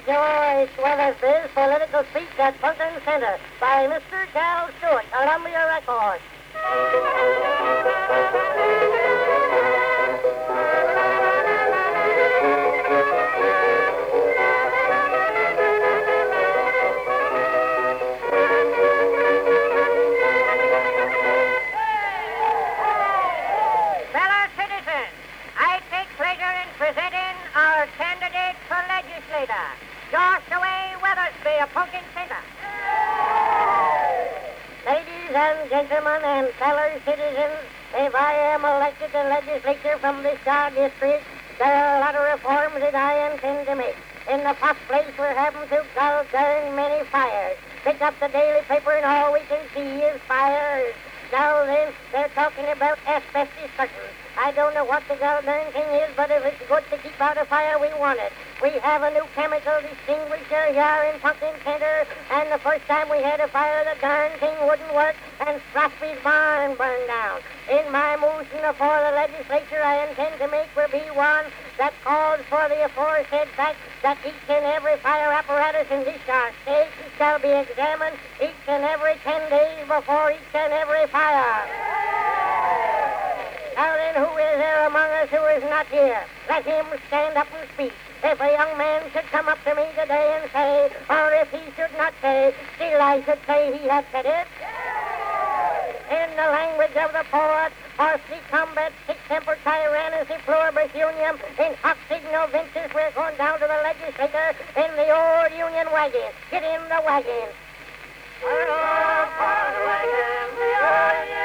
George Weathersby's political speech at Pumpkin Center by Mr. Cal Stewart, Columbia Records. Fellow citizens, I take pleasure in presenting our candidate for legislator, Joshua Weathersby of Pumpkin Center. Ladies and gentlemen and fellow citizens, if I am elected to legislature from this district, there are a lot of reforms that I intend to make. In the first place, we're having to darn many fires. Pick up the daily paper and all we can see is fires. Now then, they're talking about asbestos curtains. I don't know what the darn thing is, but if it's good to keep out a fire, we want it. We have a new chemical distinguisher here in Pumpkin Center, and the first time we had a fire, the darn thing wouldn't work, and Frosby's barn burned down. In my motion before the legislature, I intend to make will be one that calls for the aforesaid fact that each and every fire apparatus in this state shall be examined each and every 10 days before each and every fire. Now then, who is there among us who is not here? Let him stand up and speak. If a young man should come up to me today and say, or if he should not say, still I should say he had said it. In the language of the poet, horsely combat, sic semper tyrannis, e pluribus unium, in hoc signo vinces, we're going down to the legislature in the old Union wagon. Get in the wagon. We're on the wagon, the old Union